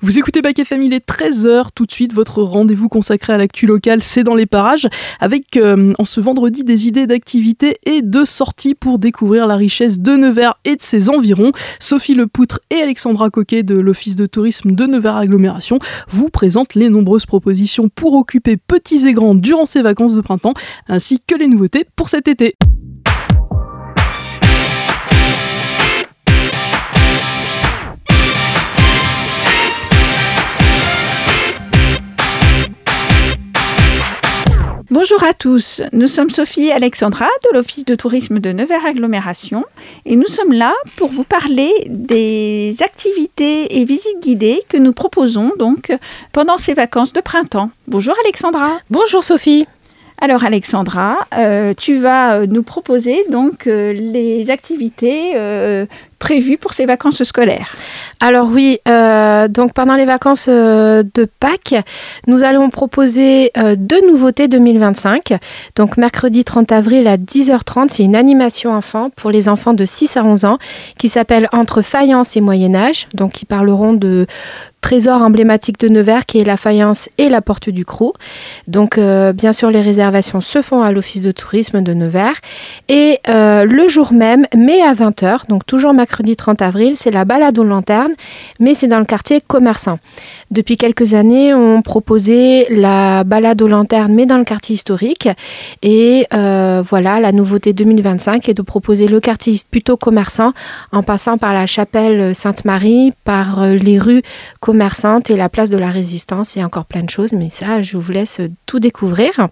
Vous écoutez Bac FM, il est 13h. Tout de suite, votre rendez-vous consacré à l'actu locale, c'est dans les parages, avec en ce vendredi des idées d'activités et de sorties pour découvrir la richesse de Nevers et de ses environs. Sophie Lepoutre et Alexandra Coquet de l'Office de tourisme de Nevers Agglomération vous présentent les nombreuses propositions pour occuper petits et grands durant ces vacances de printemps, ainsi que les nouveautés pour cet été. Bonjour à tous, nous sommes Sophie et Alexandra de l'Office de tourisme de Nevers Agglomération et nous sommes là pour vous parler des activités et visites guidées que nous proposons donc pendant ces vacances de printemps. Bonjour Alexandra. Bonjour Sophie. Alors Alexandra, tu vas nous proposer donc les activités prévues pour ces vacances scolaires. Alors oui, donc pendant les vacances de Pâques, nous allons proposer deux nouveautés 2025. Donc mercredi 30 avril à 10h30, c'est une animation enfant pour les enfants de 6 à 11 ans qui s'appelle Entre faïence et Moyen-Âge. Donc ils parleront de trésor emblématique de Nevers qui est la faïence et la porte du Crou. Donc bien sûr les réservations se font à l'Office de tourisme de Nevers. Et le jour même, mais à 20h, donc toujours mercredi 30 avril, c'est la balade aux lanternes, mais c'est dans le quartier commerçant. Depuis quelques années, on proposait la balade aux lanternes, mais dans le quartier historique. Et voilà, la nouveauté 2025 est de proposer le quartier plutôt commerçant en passant par la chapelle Sainte-Marie, par les rues commerçantes et la place de la Résistance. Il y a encore plein de choses, mais ça, je vous laisse tout découvrir.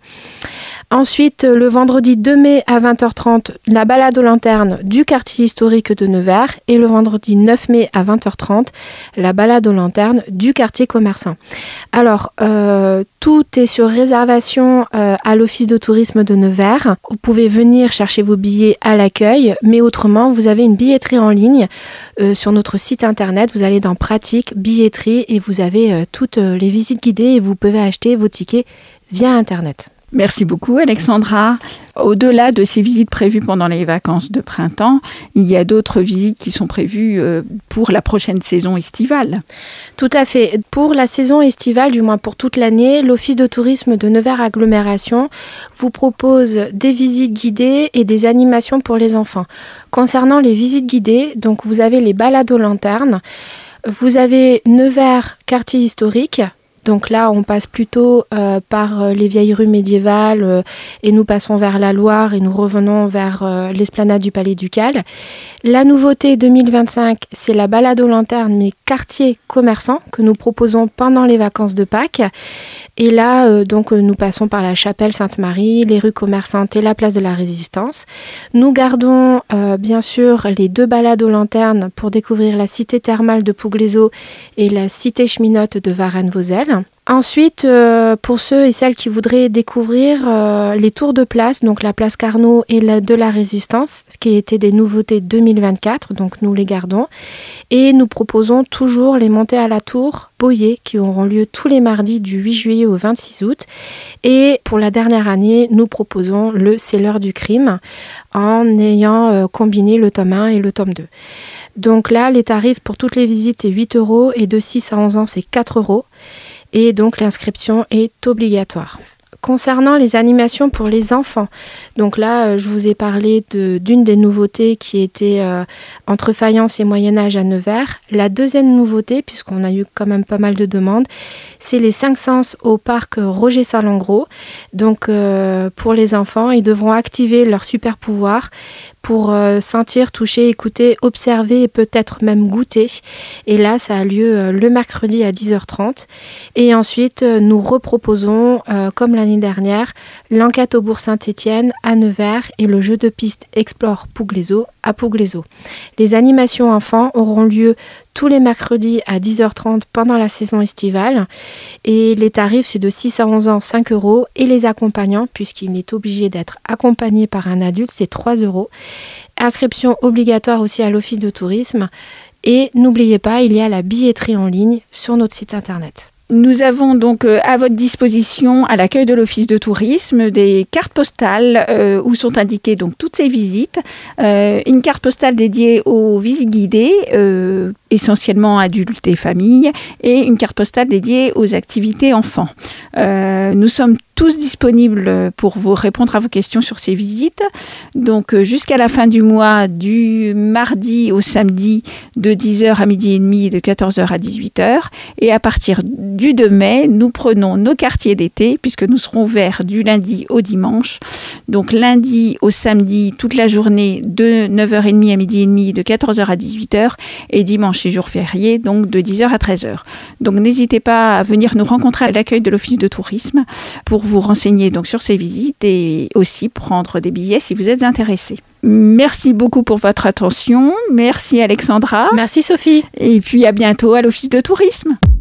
Ensuite, le vendredi 2 mai à 20h30, la balade aux lanternes du quartier historique de Nevers. Et le vendredi 9 mai à 20h30, la balade aux lanternes du quartier commerçant. Alors, tout est sur réservation à l'Office de tourisme de Nevers. Vous pouvez venir chercher vos billets à l'accueil, mais autrement, vous avez une billetterie en ligne sur notre site internet. Vous allez dans Pratique, billetterie et vous avez toutes les visites guidées et vous pouvez acheter vos tickets via internet. Merci beaucoup Alexandra. Au-delà de ces visites prévues pendant les vacances de printemps, il y a d'autres visites qui sont prévues pour la prochaine saison estivale. Tout à fait. Pour la saison estivale, du moins pour toute l'année, l'Office de tourisme de Nevers Agglomération vous propose des visites guidées et des animations pour les enfants. Concernant les visites guidées, donc vous avez les balades aux lanternes, vous avez Nevers quartier historique. Donc là, on passe plutôt par les vieilles rues médiévales et nous passons vers la Loire et nous revenons vers l'esplanade du Palais Ducal. La nouveauté 2025, c'est la balade aux lanternes, mais quartier commerçant que nous proposons pendant les vacances de Pâques. Et là, donc, nous passons par la chapelle Sainte-Marie, les rues commerçantes et la place de la Résistance. Nous gardons bien sûr les deux balades aux lanternes pour découvrir la cité thermale de Pouglézeau et la cité cheminote de Varennes-Vauzelles. Ensuite, pour ceux et celles qui voudraient découvrir les tours de place, donc la place Carnot et de la Résistance, ce qui étaient des nouveautés 2024, donc nous les gardons. Et nous proposons toujours les montées à la tour Boyer qui auront lieu tous les mardis du 8 juillet au 26 août. Et pour la dernière année, nous proposons le C'est l'heure du crime en ayant combiné le tome 1 et le tome 2. Donc là, les tarifs pour toutes les visites, c'est 8 € et de 6 à 11 ans, c'est 4 €. Et donc l'inscription est obligatoire. Concernant les animations pour les enfants, donc là je vous ai parlé d'une des nouveautés qui était Entre faïence et Moyen-Âge à Nevers. La deuxième nouveauté, puisqu'on a eu quand même pas mal de demandes, c'est les 5 sens au parc Roger Salengro. Donc pour les enfants, ils devront activer leur super pouvoir pour sentir, toucher, écouter, observer et peut-être même goûter. Et là, ça a lieu le mercredi à 10h30. Et ensuite, nous reproposons, comme l'année dernière, l'enquête au bourg Saint-Étienne à Nevers et le jeu de piste Explore Pouglézeau à Pouglézeau. Les animations enfants auront lieu tous les mercredis à 10h30 pendant la saison estivale. Et les tarifs, c'est de 6 à 11 ans, 5 €. Et les accompagnants, puisqu'il est obligé d'être accompagné par un adulte, c'est 3 €. Inscription obligatoire aussi à l'Office de tourisme. Et n'oubliez pas, il y a la billetterie en ligne sur notre site internet. Nous avons donc à votre disposition, à l'accueil de l'Office de tourisme, des cartes postales où sont indiquées donc toutes ces visites. Une carte postale dédiée aux visites guidées, essentiellement adultes et familles, et une carte postale dédiée aux activités enfants. Nous sommes tous disponibles pour vous répondre à vos questions sur ces visites. Donc jusqu'à la fin du mois, du mardi au samedi, de 10h à midi et demi et de 14h à 18h. Et à partir du 2 mai, nous prenons nos quartiers d'été puisque nous serons ouverts du lundi au dimanche. Donc lundi au samedi, toute la journée de 9h30 à midi et demi, de 14h à 18h. Et dimanche et jours fériés, donc de 10h à 13h. Donc n'hésitez pas à venir nous rencontrer à l'accueil de l'Office de tourisme pour vous renseigner donc sur ces visites et aussi prendre des billets si vous êtes intéressés. Merci beaucoup pour votre attention. Merci Alexandra. Merci Sophie. Et puis à bientôt à l'Office de tourisme.